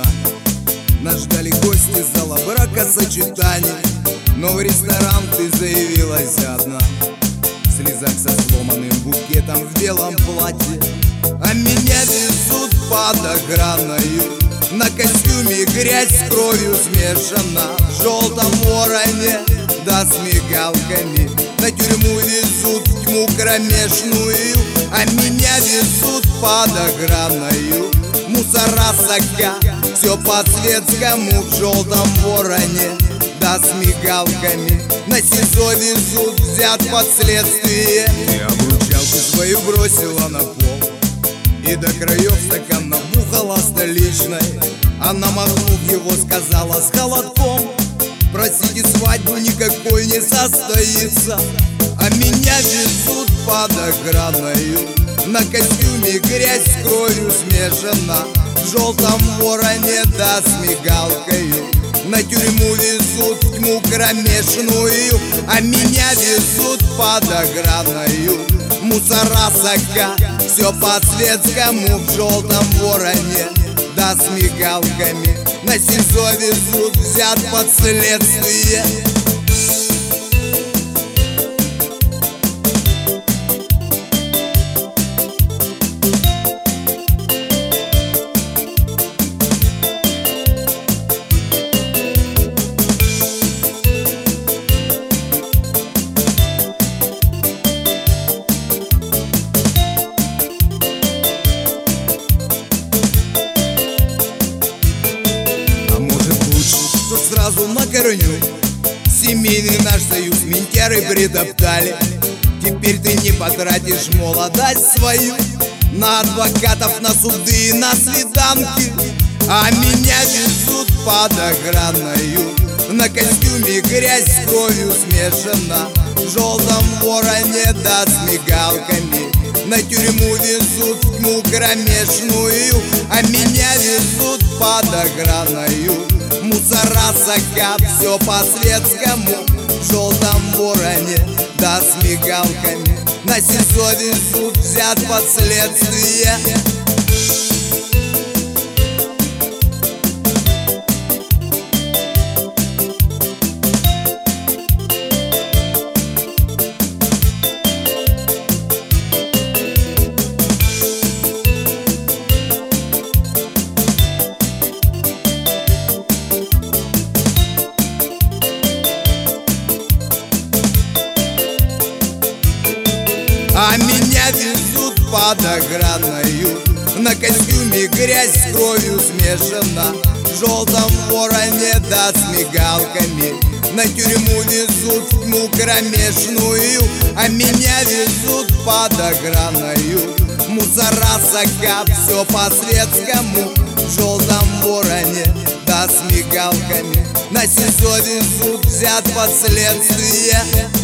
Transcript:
Нас ждали гости зала бракосочетаний, но в ресторан ты заявилась одна. В слезах со сломанным букетом в белом платье, а меня везут под охраною. На костюме грязь с кровью смешана, в желтом вороне да с мигалками. На тюрьму везут в тьму кромешную, а меня везут под охраною. Мусора сока, все по-светскому, в желтом вороне да с мигалками. На СИЗО везут, взят под следствие. Ты обручалку свою бросила на пол и до краев стакан набухала столичной. Она, махнув его, сказала с холодком: простите, свадьбу никакой не состоится. А меня везут под охраною. На костюме грязь с кровью смешана, в желтом вороне да с мигалкою. На тюрьму везут в тьму кромешную, а меня везут под охраною. Мусора сока, все по-светскому, в желтом вороне да с мигалками. На СИЗО везут, взят под следствие. Сразу на корню семейный наш союз ментяры притоптали. Теперь ты не потратишь молодость свою на адвокатов, на суды и на свиданки, а меня везут под охраною. На костюме грязь с кровью смешана, в желтом вороне да с мигалками. На тюрьму везут в тьму кромешную, а меня везут под охраною. Мусора сока, все по-светскому, в желтом вороне да с мигалками. На СИЗО везут, взят под следствие. А меня везут под охраною. На костюме грязь с кровью смешана, в желтом вороне да с мигалками. На тюрьму везут в тьму кромешную, а меня везут под охраною. Мусора сока, все по-светскому, в желтом вороне да с мигалками. На СИЗО везут, взят под следствие.